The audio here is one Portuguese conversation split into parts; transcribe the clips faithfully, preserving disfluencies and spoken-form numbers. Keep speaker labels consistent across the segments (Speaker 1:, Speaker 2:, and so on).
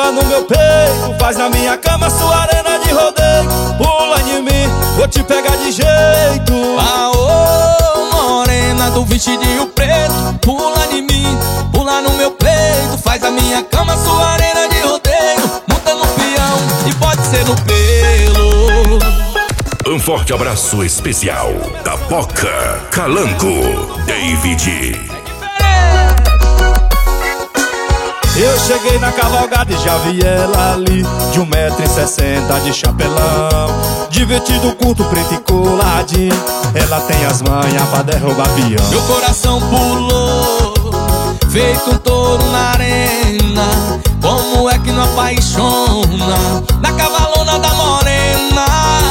Speaker 1: pula no meu peito, faz na minha cama sua arena de rodeio. Pula em mim, vou te pegar de jeito.
Speaker 2: Aô, morena do vestidinho preto, pula em mim, pula no meu peito, faz a minha cama sua arena de rodeio. Monta no peão e pode ser no pelo.
Speaker 3: Um forte abraço especial da Boca, Calango, David.
Speaker 1: Eu cheguei na cavalgada e já vi ela ali, de um metro e sessenta de chapelão, de vestido curto, preto e coladinho. Ela tem as manhas pra derrubar peão.
Speaker 2: Meu coração pulou, feito um touro na arena. Como é que não apaixona na cavalona da morena?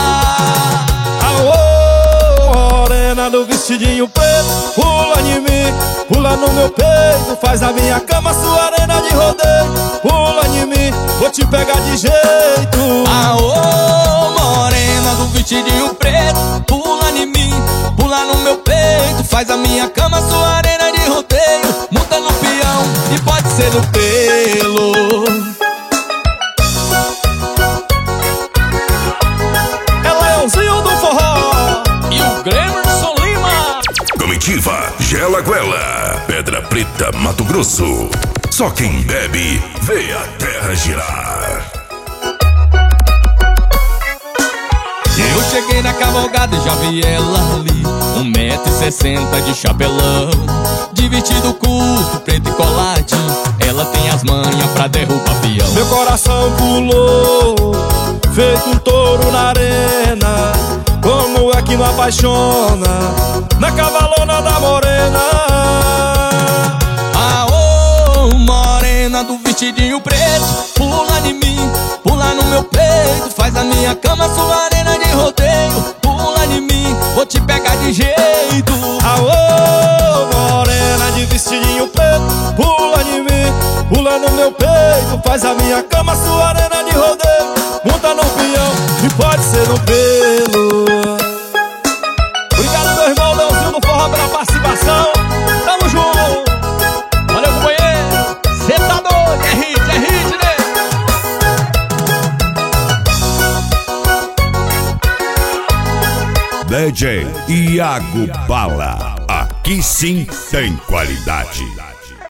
Speaker 1: Aô, morena do vestidinho preto, pula em mim, pula no meu peito, faz na minha cama sua arena de rodeio. Pula em mim, vou te pegar de jeito.
Speaker 2: Aô, morena do vestidinho preto, pula em mim, pula no meu peito, faz a minha cama sua arena de rodeio. Monta no peão e pode ser no pelo.
Speaker 1: É Leãozinho do forró
Speaker 2: e o Gremerson Lima.
Speaker 3: Comitiva Gela Guela, Pedra Preta, Mato Grosso. Só quem bebe vê a terra girar.
Speaker 2: Eu cheguei na cavalgada e já vi ela ali, um metro e sessenta de chapelão, de vestido curto, preto e coladinho. Ela tem as manhas pra derrubar peão.
Speaker 1: Meu coração pulou, feito um touro na arena. Como é que não apaixona na cavalona da morena?
Speaker 2: Aô, morena do vestidinho preto, pula em mim, pula no meu peito, faz a minha cama sua arena de rodeio. Pula em mim, vou te pegar de jeito.
Speaker 1: Aô, morena de vestidinho preto, pula em mim, pula no meu peito, faz a minha cama sua arena de rodeio. Monta no peão e pode ser no pelo. Obrigado, meu irmão Leãozinho do forró, pela participação. Tamo junto.
Speaker 2: Valeu, companheiro. Cê tá doido, é hit, é hit, né?
Speaker 3: D J Iago Bala, aqui sim tem qualidade.